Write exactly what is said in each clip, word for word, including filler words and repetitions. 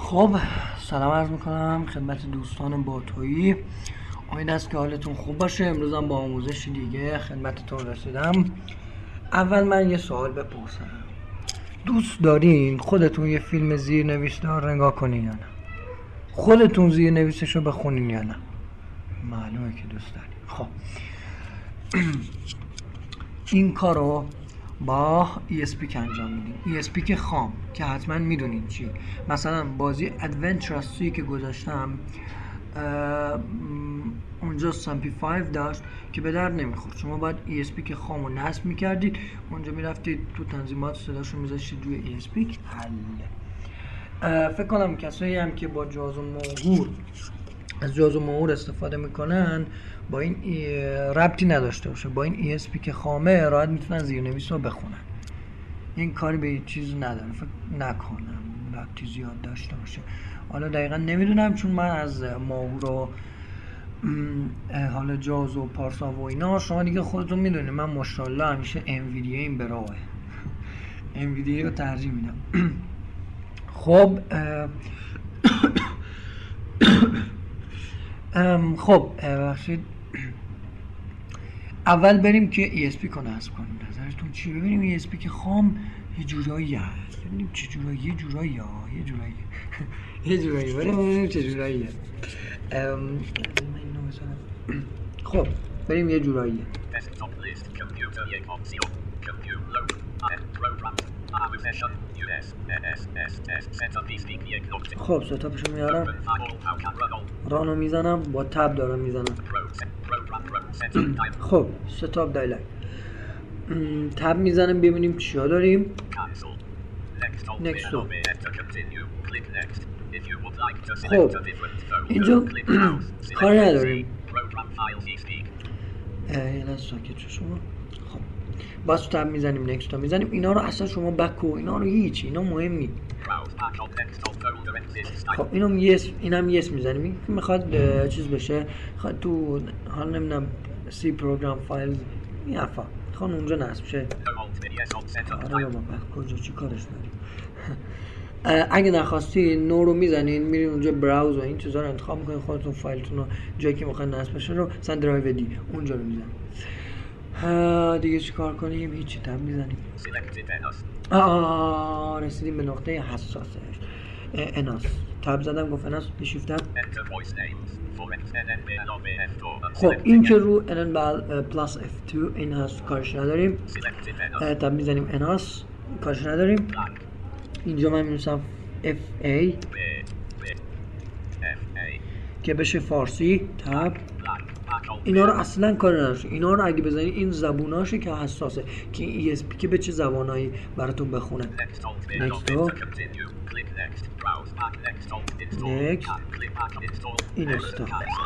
خب سلام عرض میکنم خدمت دوستان باتویی. امید است که حالتون خوب باشه. امروز هم با آموزش دیگه خدمتتون رسیدم. اول من یه سوال بپرسم، دوست دارین خودتون یه فیلم زیرنویس دار نگاه کنین یا نه؟ خودتون زیرنویسش رو بخونین یا نه؟ معلومه که دوست دارین. خب این کارو با ای اس پی انجام میدیم. ای اس پی که خام که حتما میدونین چی. مثلا بازی ادونچرس که گذاشتم اونجا سامپی پنج داشت که به درد نمیخورد. شما باید ای اس پی که خام رو نصب میکردید، اونجا میرفتید تو تنظیمات صداشو میذاشتید روی ای اس پی. حل. فکر کنم کسایی هم که با جاز و موهور از جاز و موهور استفاده میکنن با این ربطی نداشته باشه، با این ای اس پی که خامه راحت میتونن زیرنویس رو بخونن. این کاری به چیز نداره، فکر نکنم ربطی زیاد داشته باشه. حالا دقیقا نمیدونم چون من از موهور و حالا جاز و پارسا و اینا، شما دیگه خودتون میدونید من ماشاءالله همیشه انویدیا این براه انویدیا رو ترجیح میدم. خب خب بخشید اول بریم که ای اس پی رو نصب کنیم. نظرتون چی؟ ببینیم ای اس پی که خام یه جورایی هست، ببینیم چه جورایی، یه جورایی ها یه جورایی یه جورایی ببینیم چه جورایی. خب بریم یه جورایی. خب ستاپشو میارم، رانو میزنم، با تب دارم میزنم. خب ستاپ دایلک تب میزنم ببینیم چیا داریم. نکست. خب اینجا کاری نداریم. یه لحظه ساکت شو شما. خب باز تب میزنیم، نکست ها میزنیم. اینا رو اصلا شما بکو اینا رو هیچ، اینا مهم نیست. خب اینم یس، اینم یس میزنیم. این میخواد چیز بشه، میخواد تو حال نمیدونم سی پروگرام فایل این حرفا میخوان اونجا نصب شه. آره بابا کجا چی کارش داریم. اگه نخواستی نو رو میزنین، میرین اونجا براوز و این چیزا رو انتخاب میکنین، خودتون فایلتون رو جایی که میخواین نصب بشه رو مثلا درایو دی اونجا رو میزنین. دیگه چی کار کنیم؟ هیچی، تب میزنیم. آه رسیدیم به نقطه حساسش. اناس تب زدم، گفت اناس بشیفتم. خب این که رو ان بال پلاس اف دو این هست، کارش نداریم. تب میزنیم اناس، کارش نداریم. اینجا من می‌نویسم اف ای که بشه فارسی تب. اینا رو اصلا کار نداشته. اینا رو اگه بزنید این زبوناشه که حساسه که ای اس پی که به چه زبانایی براتون بخونه. نکست رو نکست اینستا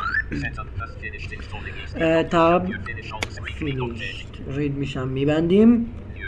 تب فینیشت رید میشم میبندیم.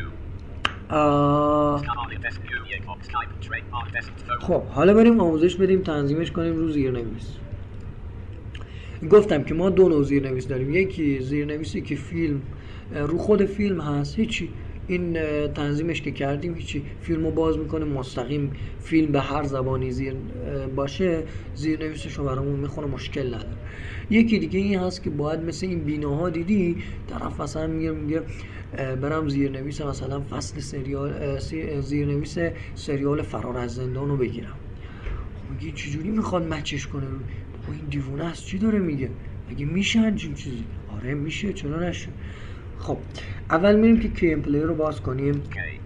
خب حالا بریم آموزش بدیم، تنظیمش کنیم رو زیرنویس. گفتم که ما دو نوع زیرنویس داریم. یکی زیرنویسی که فیلم رو خود فیلم هست، هیچی، این تنظیمش که کردیم هیچی، فیلمو باز میکنه مستقیم فیلم به هر زبانی زیر باشه، زیرنویسش رو برامون میخونه، مشکل نداره. یکی دیگه این هست که باید مثل این بیناها دیدی طرف مثلا میگه میگه برم زیرنویس مثلا فصل سریال زیرنویس سریال فرار از زندان رو بگیرم. میگه چجوری میخواد مچش کنه؟ با این دیوونه است، چی داره میگه؟ اگه میشه همچین چیزی؟ آره میشه، چرا نشه. خب اول میریم که کی ام پلی رو باز کنیم.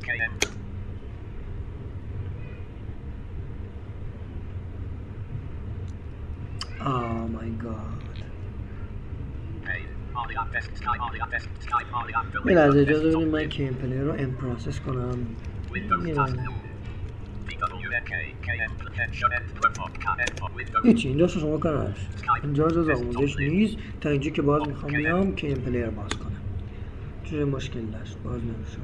آه مای گاد، یه لحظه اجازه بدیم من کی ام پلی رو ام پروسس کنم. هیچی، اینجا شما کار هست، اینجا جز آموزش نیست. تا اینجا که باز میخوام بیام که این پلیر باز کنم، چه مشکل داشت باز نمیشد.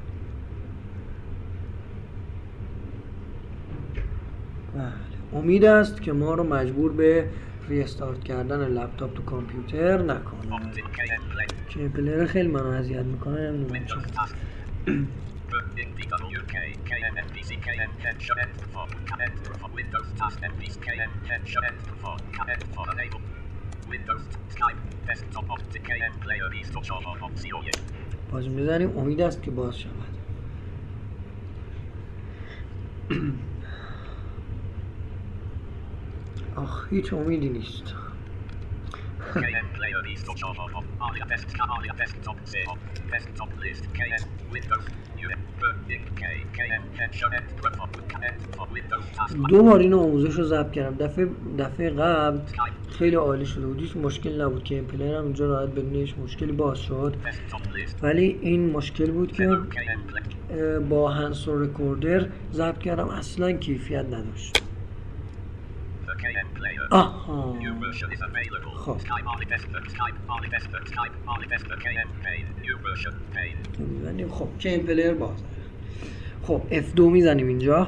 بله امید است که ما رو مجبور به ریستارت کردن لپتاپ تو کامپیوتر نکنه. که این پلیر خیلی منو اذیت میکنه، نمیدونم چرا. باز میزنیم امید است که باز شود. آخ هیچ امیدی نیست. دو بار این آموزش رو ضبط کردم. دفعه دفعه قبل خیلی عالی شده بود، هیچ مشکل نبود که پلیر هم اینجا راحت بدون هیچ مشکلی باز شد، ولی این مشکل بود که با هندز رکوردر ضبط کردم اصلا کیفیت نداشت. آها خب میزنیم. خب که این پلیر باز. خب اف دو میزنیم اینجا.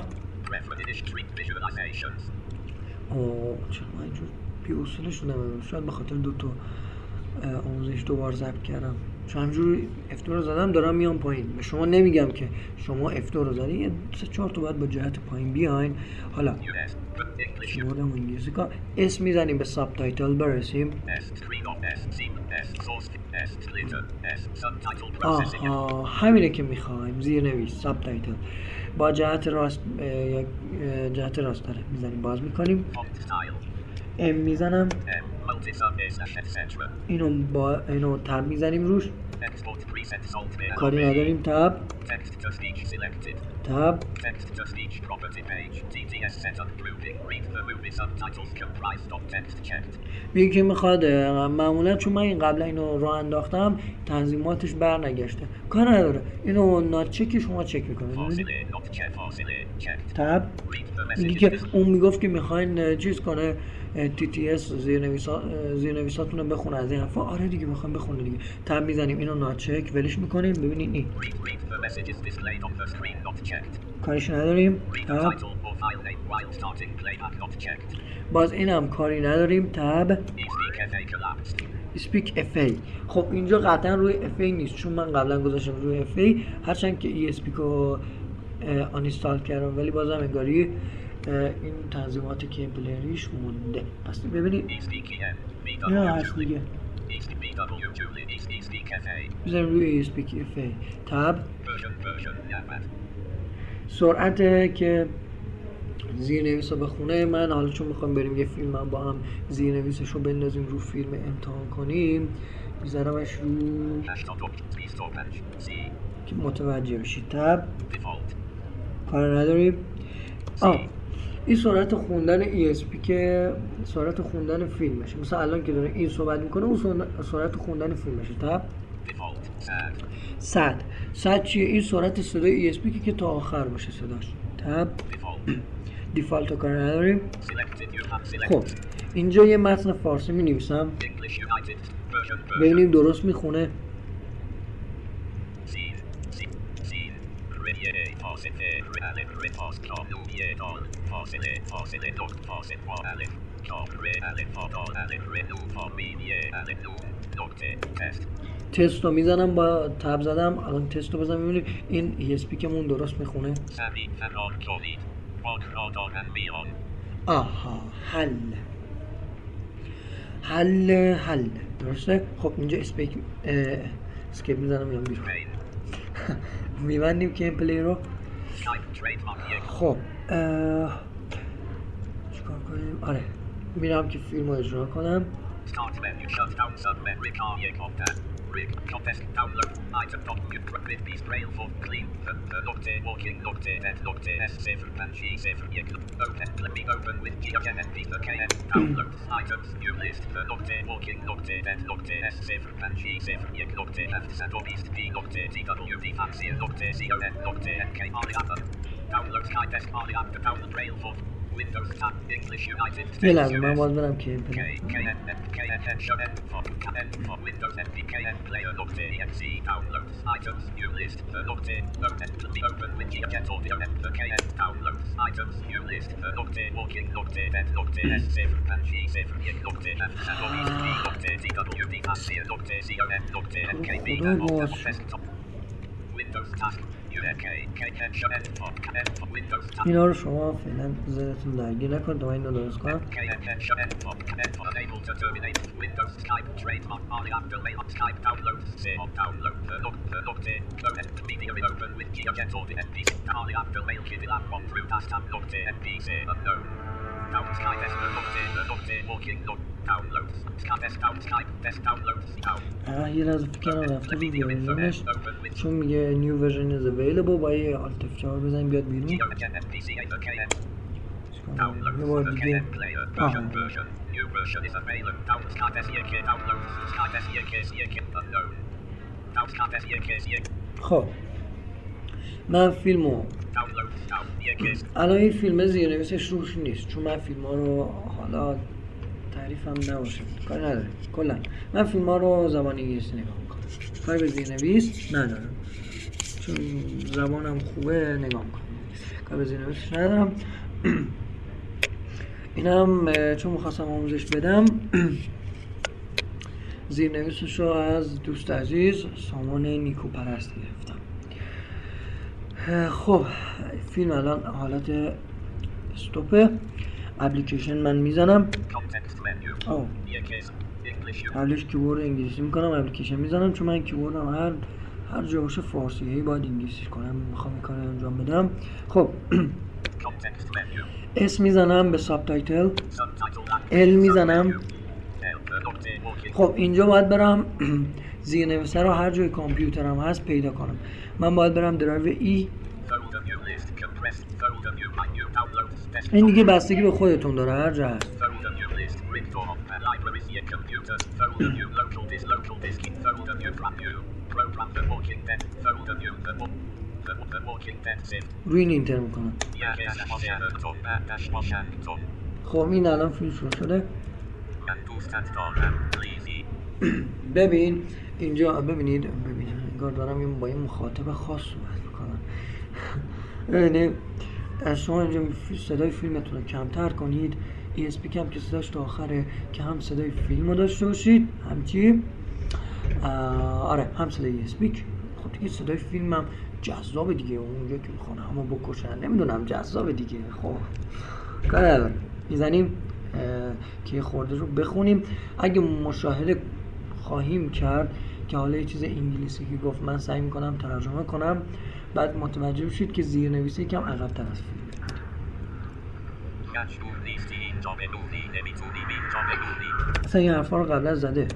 اوه چرا من اینجور بی اصولش رو نمیدونم، شاید به خاطر دو تا آموزش دوبار ضبط کردم، چون همجور اف دو رو زدم دارم میام پایین. به شما نمیگم که شما اف دو رو زدین، یه سه چهار تا باید با جهت پایین بیاین. حالا شمردم انگلیسی کار اسم میزنیم به ساب تایتل برسیم. آها همینه که میخوایم، زیر نویس ساب تایتل با جهت راست یا جهت راست داره میزنیم، باز میکنیم. ام میزنم، اینو با اینو تب میزنیم روش، کاری نداریم. تب تب میگه که میخواد معمولا، چون من این قبلا اینو راه انداختم تنظیماتش بر نگشته، کار نداره، اینو نات چک شما چک میکنید. تب میگه که اون میگفت که میخواین چیز کنه تی تی اس زیر نویسا زیر نویساتون رو بخونه از این حرفا. آره دیگه میخوام بخونه دیگه. تب میزنیم، اینو نات چک ولش میکنیم. ببینید این کارش نداریم. تب باز اینم کاری نداریم. تب اسپیک اف ای. خب اینجا قطعا روی اف ای نیست، چون من قبلا گذاشتم روی اف ای، هرچند که ای اسپیک رو آن اینستال کردم، ولی بازم انگاری این تنظیمات که پلیریش مونده. پس ببینید اینا هست دیگه. بزنیم روی اسپیک اف ای. تب سرعت که زیر نویس رو بخونه. من حالا چون میخوام بریم یه فیلم هم با هم زیر نویسش رو بندازیم رو فیلم امتحان کنیم، میذارمش رو که متوجه بشید. تب کار نداریم. آه این سرعت خوندن ای اس پی که سرعت خوندن فیلمشه، مثلا الان که داره این صحبت میکنه اون سرعت خوندن فیلمشه. تب صد صد چیه؟ این سرعت صدای ای اس پی که تا آخر باشه صداش. تب دیفالت رو کار نداریم. خب اینجا یه متن فارسی می نویسم، ببینیم درست میخونه. تست رو میزنم با تب زدم، الان تست رو بزنم ببینیم این ای اس پی کمون درست میخونه. آها حل حل حل درسته. خب اینجا اسپیک اسکیپ میزنم میام بیرون. میبندیم که این پلی رو. خب چیکار کنیم؟ آره میرم که فیلم رو اجرا کنم. Rig, contest, download, item, document, with beast, rail, for, clean, nocte, walking, nocte, net, nocte, s, seven, and g, seven, yek, open, let me open with g, n, n, beast, kn, download, items, new list, nocte, walking, nocte, net, nocte, s, seven, and g, seven, yek, nocte, left, send, beast, d, nocte, t, w, d, fancy, nocte, c, o, n, nocte, n, k, r, other, download, sky, test, r, after, download, rail, for, Windows tab English United States. لازم من باز برم که K K N K N show N for N for Windows N P K N player locked E X E downloads items new list locked locked let me open with G get audio N for K N downloads items new list locked walking locked N locked S seven and G seven yet locked F seven D locked T W D C locked C O N locked N K B desktop Windows task اینا رو شما فعلا ذهنتون درگیر نکنید تا من اینو درست کنم. آه یه لحظه فکر کنم رفته بود ورژنش، چون میگه نیو ورژن is available، باید یه آلت اف چهار بزنیم بیاد بیرون. یه بار دیگه آها خب من فیلمو الان این فیلم زیرنویسش روش نیست، چون من فیلم ها رو حالا تعریفم نباشه کاری نداره، کلا من فیلم ها رو زبان انگلیسی نگاه میکنم، کاری به زیرنویس ندارم چون زبانم خوبه نگاه میکنم، کاری به زیرنویسش ندارم. اینم چون میخواستم آموزش بدم زیرنویسش رو از دوست عزیز سامان نیکو پرست گرفتم. خب فیلم الان حالت استوپه، اپلیکیشن من میزنم، آه قبلش کیبورد انگلیسی میکنم، اپلیکیشن میزنم، چون من کیبوردم هر هر جا باشه فارسی هی باید انگلیسی کنم، میخوام این کار انجام بدم. خب اس میزنم به ساب تایتل، ال میزنم. خب اینجا باید برم زیرنویسه رو هر جای کامپیوترم هست پیدا کنم. من باید برم درایو ای، این دیگه بستگی به خودتون داره هر جا هست. روی این اینتر میکنم. خب این الان فیلم شروع شده. ببین اینجا ببینید ببینید انگار دارم با یه مخاطب خاص صحبت میکنم. یعنی شما اینجا صدای فیلمتون رو کمتر کنید، ای اس پی کم که صداش تا آخره که هم صدای فیلم رو داشته باشید هم چی؟ آره هم صدای ای اس پی. خب دیگه صدای فیلم هم جذاب دیگه، اونجا که میخوانه همه بکشن نمیدونم جذاب دیگه. خب کار میزنیم که خورده رو بخونیم. اگه مشاهده خواهیم کرد که حالا یه چیز انگلیسی که گفت من سعی میکنم ترجمه کنم، بعد متوجه بشید که زیرنویسی یکم عقب‌تر از فیلم. اصلا این حرفا رو قبلا زده.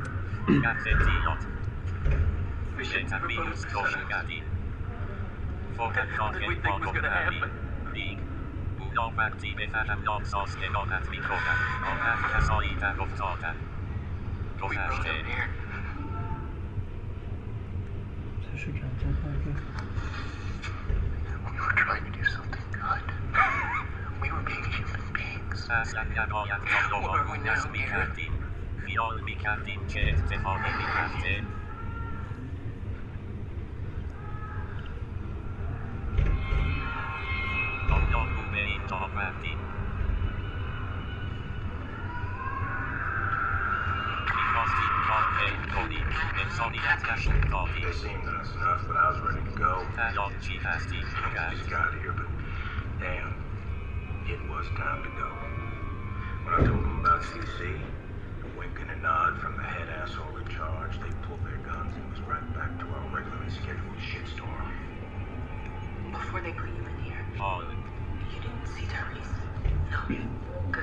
They seemed that it's enough, but I was ready to go. I just got here, but damn, it was time to go. When I told them about C C, a wink and a nod from the head asshole in charge, they pulled their guns and it was right back to our regularly scheduled shitstorm. Before they put you in here, Oh, you didn't see Tyrese? No. Good.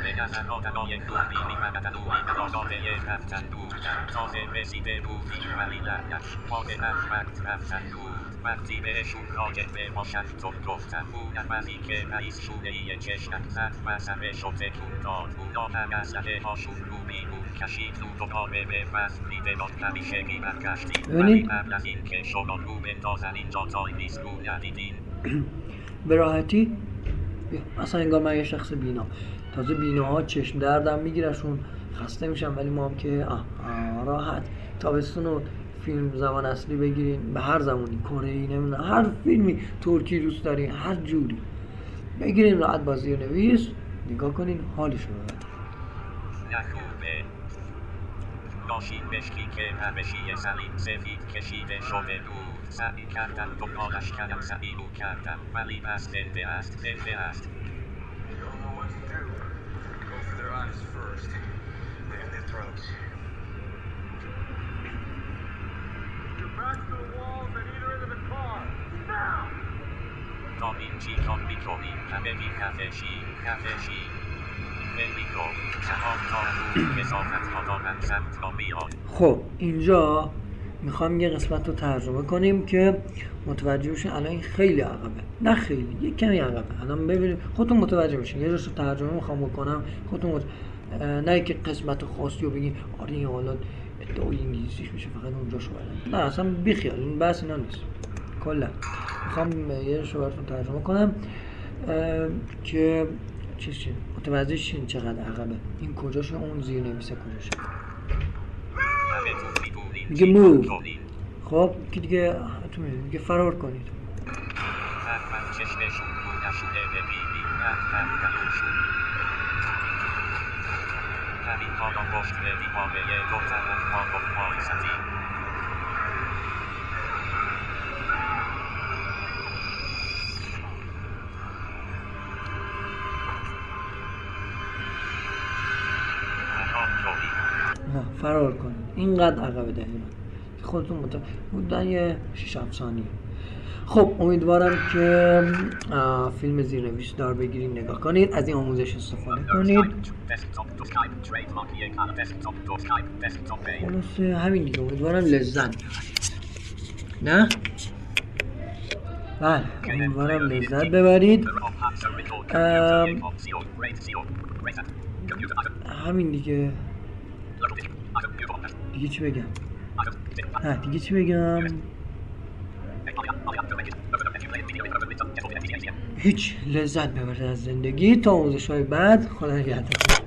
وقتی بهشون راجع باشن تو گفتم بودن وقتی که رئیس شونه چشمک زد و سرش رو تکون داد اونا هم از زده هاشون رو بیرون کشید رو دوباره به وزنی به نات همیشه می برگشتیم ولی قبل از این که شما رو بندازن اینجا تای نیست رو ندیدین به راحتی اصلا انگار من یه شخص بینا، تازه بیناها چشم دردم میگیرشون خسته میشم، ولی ما هم که آه آه راحت تابستون رو فیلم زبان اصلی بگیرین به هر زمانی، کره‌ای نمیدونم هر فیلمی، ترکی دوست دارین هر جوری بگیرین راحت با زیرنویس نگاه کنین حالش رو ببرین. ماشین مشکی که همشی سلیم سفید کشیده شده بود. سعی کردم دنبالش کنم، سعی او کردم، ولی بس زنده است، زنده است. You don't know what to do. Go for their eyes first, then their throats. Your back to the walls and either end of the car. Now! تا این چیکار میکنیم؟ همه بی کفشی، کفشی. بلیکو، تمام تا کسافت ها دارن سمت را بیان. خب اینجا میخوام یه قسمت رو ترجمه کنیم که متوجه بشین. الان این خیلی عقبه، نه خیلی، یه کمی عقبه. الان ببینید خودتون متوجه بشین. یه جاشو ترجمه میخوام بکنم خودتون مت... نه که قسمت خاصی رو بگین آره این حالا ادعای انگلیسیش میشه فقط اونجا شو برن. نه اصلا بیخیال، این بحث اینا نیست. کلا میخوام یه جاشو براتون ترجمه کنم که چیزی متوجه شین چقدر عقبه. این کجاشه، اون زیر نویسه کجاشه. میگه موو. خب که دیگه تو میگه دیگه فرار کنید. فرار کنید. اینقدر عقبه دقیقا خودتون متوجه بودن. یه شش هفت ثانیه. خب امیدوارم که فیلم زیرنویس دار بگیرید، نگاه کنید، از این آموزش استفاده کنید. خلاصه همین دیگه. امیدوارم لذت ببرید. نه؟ بله امیدوارم لذت ببرید. همین دیگه. دیگه چی بگم؟ ها دیگه چی بگم؟ هیچ، لذت ببرید از زندگی. تا آموزش‌های بعد. خدا نگهدار.